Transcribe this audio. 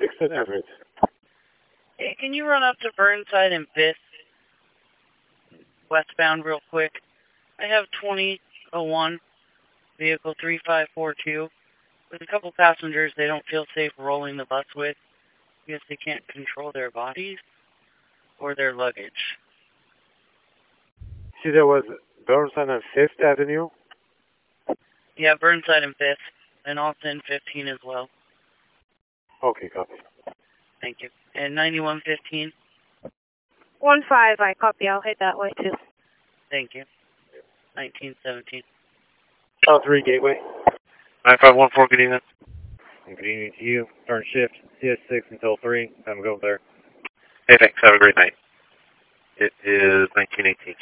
6 and Everett. Hey, can you run up to Burnside and 5th, westbound real quick? I have 2001, vehicle 3542. With a couple passengers they don't feel safe rolling the bus with because they can't control their bodies or their luggage. See, there was Burnside and 5th Avenue? Yeah, Burnside and 5th, and Austin 15 as well. Okay, copy. Thank you. And 9115? 15, I copy. I'll head that way too. Thank you. 1917. 3 Gateway. 9514, good evening. Good evening to you. Turn shift, CS6 until 3. Time to go there. Hey, thanks. Have a great night. It is 1918.